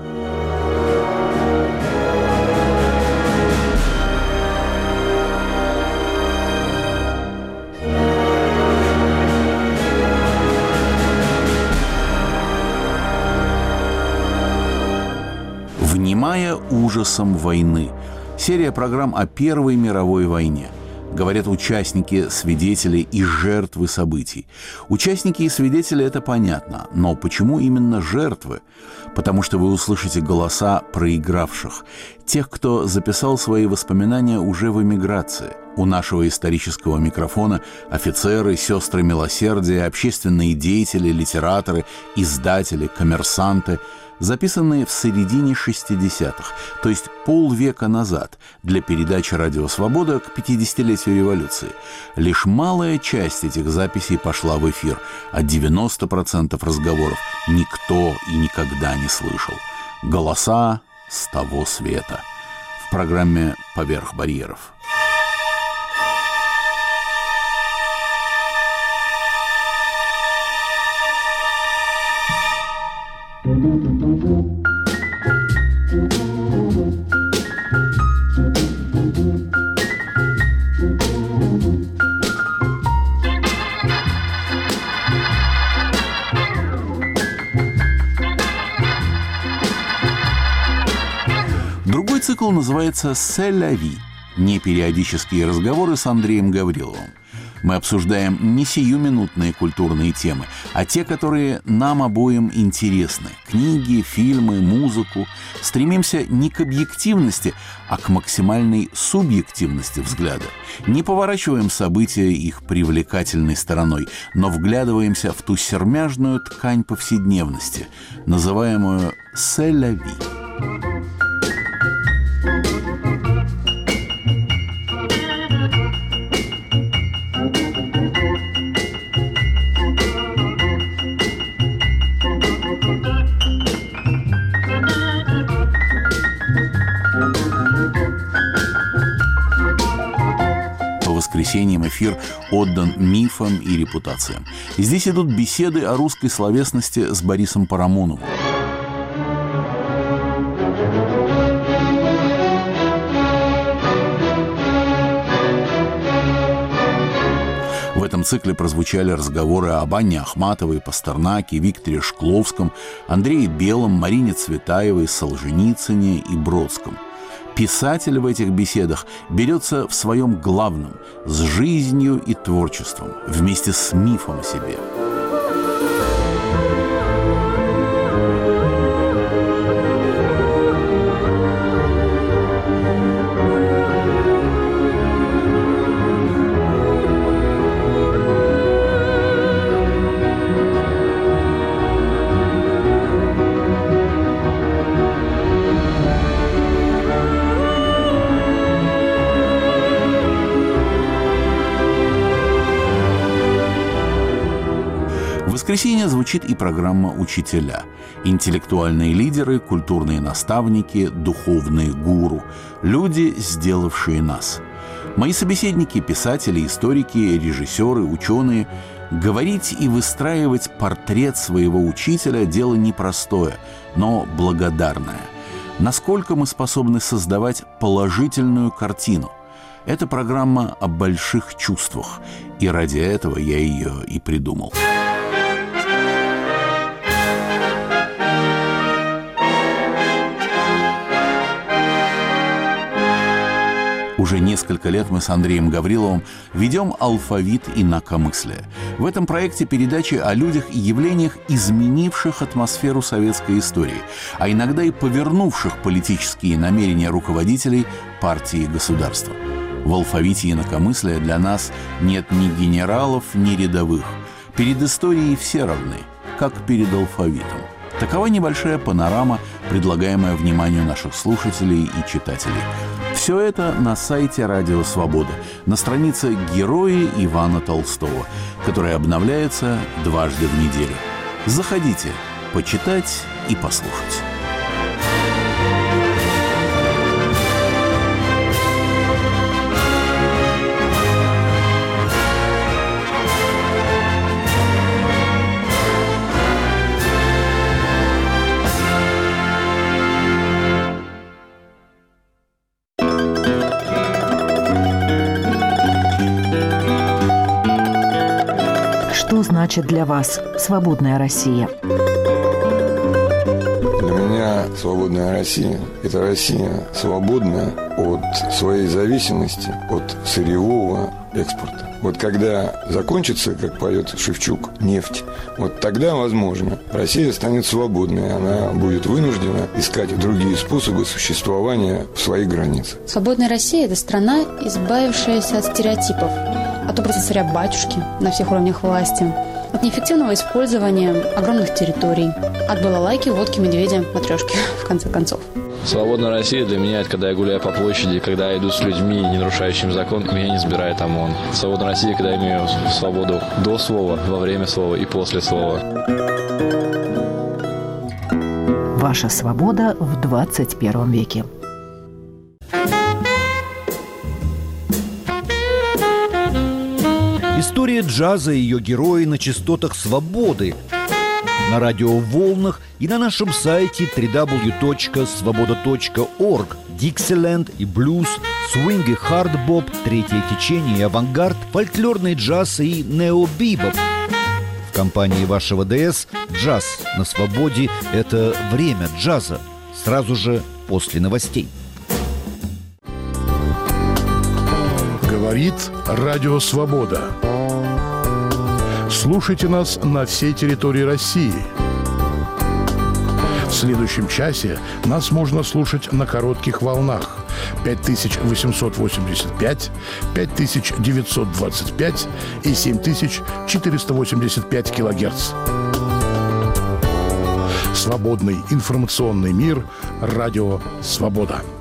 Speaker 1: «Внимая ужасом войны» – серия программ о Первой мировой войне. Говорят участники, свидетели и жертвы событий. Участники и свидетели – это понятно, но почему именно жертвы? Потому что вы услышите голоса проигравших, тех, кто записал свои воспоминания уже в эмиграции. У нашего исторического микрофона офицеры, сестры милосердия, общественные деятели, литераторы, издатели, коммерсанты. записанные в середине 60-х, то есть полвека назад, для передачи «Радио Свобода» к 50-летию революции. Лишь малая часть этих записей пошла в эфир, а 90% разговоров никто и никогда не слышал. Голоса с того света. В программе «Поверх барьеров». Другой цикл называется «C'est la vie» – непериодические разговоры с Андреем Гавриловым. Мы обсуждаем не сиюминутные культурные темы, а те, которые нам обоим интересны – книги, фильмы, музыку. Стремимся не к объективности, а к максимальной субъективности взгляда. Не поворачиваем события их привлекательной стороной, но вглядываемся в ту сермяжную ткань повседневности, называемую «C'est la vie». По воскресеньям эфир отдан мифам и репутациям. Здесь идут беседы о русской словесности с Борисом Парамоновым. В этом цикле прозвучали разговоры об Анне Ахматовой, Пастернаке, Викторе Шкловском, Андрее Белом, Марине Цветаевой, Солженицыне и Бродском. Писатель в этих беседах берется в своем главном – с жизнью и творчеством, вместе с мифом о себе. В воскресенье звучит и программа «Учителя». Интеллектуальные лидеры, культурные наставники, духовные гуру. Люди, сделавшие нас. Мои собеседники – писатели, историки, режиссеры, ученые. Говорить и выстраивать портрет своего учителя – дело непростое, но благодарное. Насколько мы способны создавать положительную картину? Это программа о больших чувствах, и ради этого я ее и придумал. Уже несколько лет мы с Андреем Гавриловым ведем «Алфавит инакомыслия». В этом проекте передачи о людях и явлениях, изменивших атмосферу советской истории, а иногда и повернувших политические намерения руководителей партии и государства. В «Алфавите инакомыслия» для нас нет ни генералов, ни рядовых. Перед историей все равны, как перед алфавитом. Такова небольшая панорама, предлагаемая вниманию наших слушателей и читателей. Все это на сайте «Радио Свобода», на странице «Герои Ивана Толстого», которая обновляется дважды в неделю. Заходите, почитать и послушать.
Speaker 16: Что значит для вас свободная Россия?
Speaker 17: Для меня свободная Россия – это Россия свободная от своей зависимости от сырьевого экспорта. Вот когда закончится, как поет Шевчук, нефть, вот тогда, возможно, Россия станет свободной. Она будет вынуждена искать другие способы существования в своих границах.
Speaker 18: Свободная Россия – это страна, избавившаяся от стереотипов, от образа царя-батюшки на всех уровнях власти, от неэффективного использования огромных территорий, от балалайки, водки, медведя, матрешки, в конце концов.
Speaker 12: Свободная Россия для меня – это когда я гуляю по площади, когда я иду с людьми, не нарушающими закон, и меня не сбирает ОМОН. Свободная Россия, когда я имею свободу до слова, во время слова и после слова.
Speaker 16: Ваша свобода в 21 веке.
Speaker 19: История джаза и ее герои на частотах свободы, на радиоволнах и на нашем сайте www.svoboda.org. Диксиленд и блюз, свинг и хардбоп, третье течение и авангард, фольклорный джаз и необибоп. В компании вашего ДС «Джаз на свободе» – это время джаза, сразу же после новостей.
Speaker 20: Говорит Радио Свобода. Слушайте нас на всей территории России. В следующем часе нас можно слушать на коротких волнах 5885, 5925 и 7485 килогерц. Свободный информационный мир. Радио Свобода.